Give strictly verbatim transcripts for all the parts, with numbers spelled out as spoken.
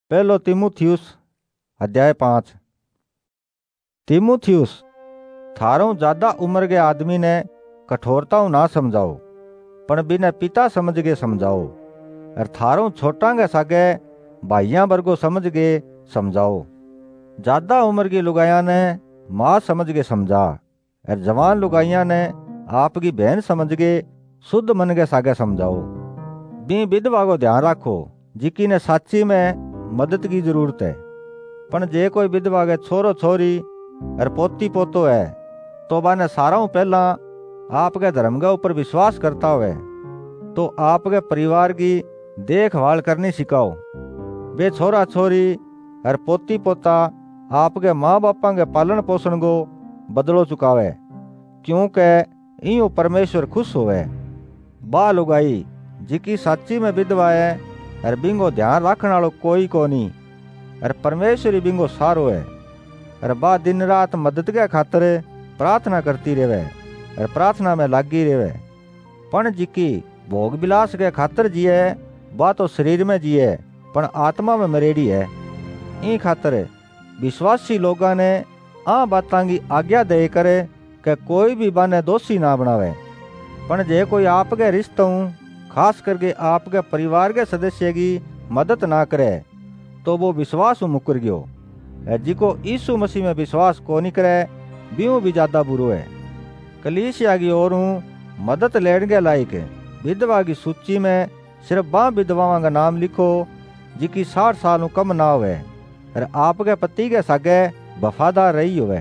पहलो तीमुथियुस अध्याय पाँच। तीमुथियुस, थारों ज्यादा उम्र के आदमी ने कठोरताओं ना समझाओ, पण बिने पिता समझ के समझाओ। और थारों छोटा के सागे भाइयां वर्गो समझ के समझाओ। ज्यादा उम्र की लुगाइया ने मां समझ के समझा, और जवान लुगाइया ने आपकी बहन समझ के शुद्ध मन के सागे समझाओ। बी विधवा को ध्यान रखो, जिकी ने साची में मदद की जरूरत है। पण जे कोई विधवा के छोरो छोरी और पोती पोतो है, तो बाने सारा पहला आपके धर्म के ऊपर विश्वास करता हुए तो आपके परिवार की देखभाल करनी सिखाओ। वे छोरा छोरी और पोती पोता आपके माँ बापा के पालन पोषण को बदलो चुकावे, क्योंकि इं परमेश्वर खुश होवे। बा लुगाई जिकी साची में विधवा है और बिंगो ध्यान रखने वालों कोई को नहीं, और परमेश्वर ही बिंगो सारो है। और बा दिन रात मदद के खातर प्रार्थना करती रहे और प्रार्थना में लागी रहे। पण जिकी भोग विलास के खातर जिए, बा तो शरीर में जिए पण आत्मा में मरेड़ी है। इन खातर विश्वासी लोगों ने आ बातां की आज्ञा दे करे कि कोई भी बाने दोषी ना बनावे। पण जे कोई आपके रिश्तों, खास करके आपके परिवार के सदस्य की मदद ना करे, तो वो विश्वास मुकर गयो। जिको यीशु मसीह में विश्वास को नहीं करे, बियों भी ज्यादा बुरो है। कलीसिया की ओर मदद लेने के लायक विधवा की सूची में सिर्फ बा विधवाओं का नाम लिखो जिकी साठ साल कम ना होवे और आपके पति के सागे वफादार रही होवे।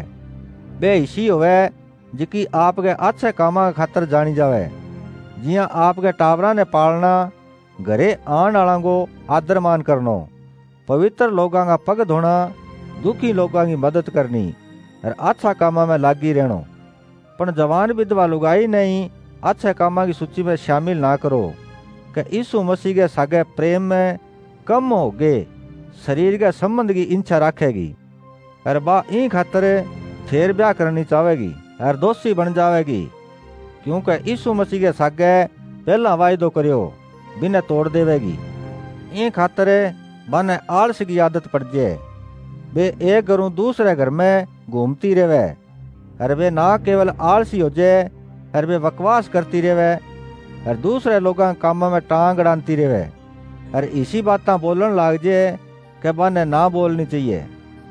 वे इसी होवे जिकी आपके अच्छे कामा खातर जानी जावे, जिया आपके टावरा ने पालना, घरे आने वालों को आदर मान करनो, पवित्र लोगों का पग धोना, दुखी लोगों की मदद करनी और अच्छा कामा में लागी रहनो। पण जवान विधवा लुगाई नहीं अच्छे कामा की सूची में शामिल ना करो कि यीशु मसीह के सागे प्रेम में कम हो गए शरीर के संबंध की इच्छा रखेगी और बा इन खातर फेर ब्याह करनी चाहेगी और दोषी बन जाएगी, क्योंकि यीशु मसीह के सागे पहला वायदो करियो बिना तोड़ देवेगी। इन खातर बाने आलस की आदत पड़ जाए। वे एक घरों दूसरे घर में घूमती रहे और वे ना केवल आलसी हो जाए और वे बकवास करती रहे और दूसरे लोगों के कामों में टांग अड़ाती रहे और इसी बातें बोलन लाग जाए कि बाने ना बोलनी चाहिए।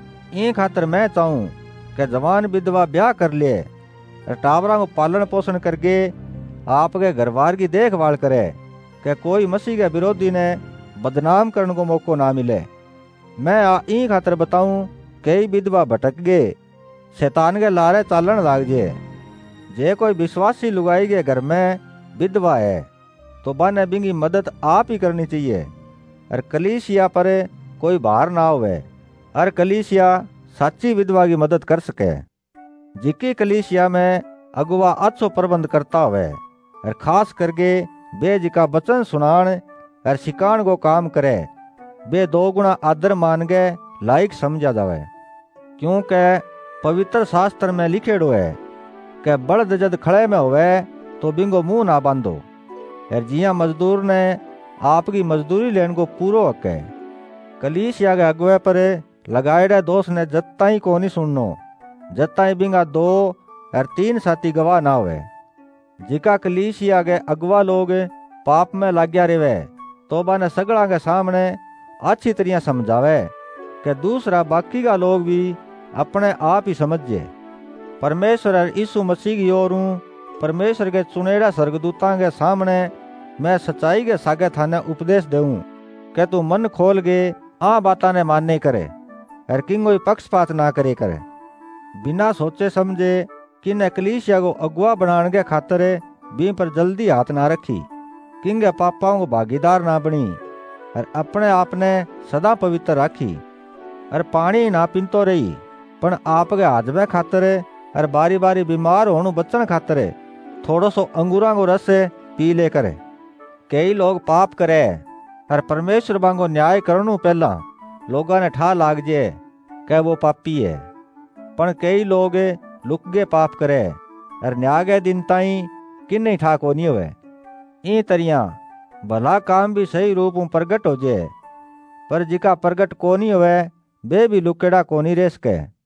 इन खातर मैं चाहूँ कि जवान विधवा ब्याह कर ले और टावरा को पालन पोषण करके आपके घरबार की देखभाल करे कि कोई मसीह के विरोधी ने बदनाम करने को मौका ना मिले। मैं आ इन खातर बताऊं, कई विधवा भटक गए, शैतान के लारे चालन लाग जे। जे कोई विश्वासी लुगाई के घर में विधवा है तो बाने बिंगी मदद आप ही करनी चाहिए और कलीसिया पर कोई भार ना होवे और कलीसिया साची विधवा की मदद कर सके। जिकी कलीसिया में अगुवा अच्छो प्रबंध करता होवे और खास करके बे जिका वचन सुनान और सिखाण को काम करे, बे दो गुना आदर मान के लायक समझा जावे। क्योंकि पवित्र शास्त्र में लिखेड़ो है कि बड़द जद खड़े में होवे तो बिंगो मुंह ना बांधो, और जिया मजदूर ने आपकी मजदूरी लेने को पूरो हक है। कलीसिया के अगुवे पर लगाएड़े दोष ने जत्ता ही को नहीं सुननो, जत्ता ही बिंगा दो और तीन साथी गवाह ना होवे। जिका कलीसिया के अगुवा लोग पाप में लाग्या रेवे तो बाने सगड़ा के सामने अच्छी तरह समझावे कि दूसरा बाकी का लोग भी अपने आप ही समझे। परमेश्वर और यीशु मसीह की ओर परमेश्वर के चुनेड़ा स्वर्गदूतां के सामने मैं सच्चाई के सागे थाने उपदेश देऊं कि तू मन खोल के आ बाता ने मानने करे और किंगोई पक्षपात ना करे करे। बिना सोचे समझे किने कलीसिया को अगुआ बनाने के खातर भी पर जल्दी हाथ ना रखी, किंगे पापाओं को भागीदार ना बनी और अपने आप ने सदा पवित्र राखी और पानी ना पीतो रही, पण आपके हाजमे खातर और बारी बारी बीमार होने बचन खातर थोड़ो सो अंगूरा को रस पी ले करे। कई लोग पाप करे और परमेश्वर बांगो न्याय करनू पहला लोगों ने ठा लाग जे कि वो पापी है, पण कई लोग लुकगे पाप करे और न्याय के दिन ताई किन्ने ठा को नहीं हुए। इन तरिया भला काम भी सही रूप में प्रगट हो जाए पर जिका प्रगट कोनी होवे वे भी लुकेड़ा कोनी रह सके।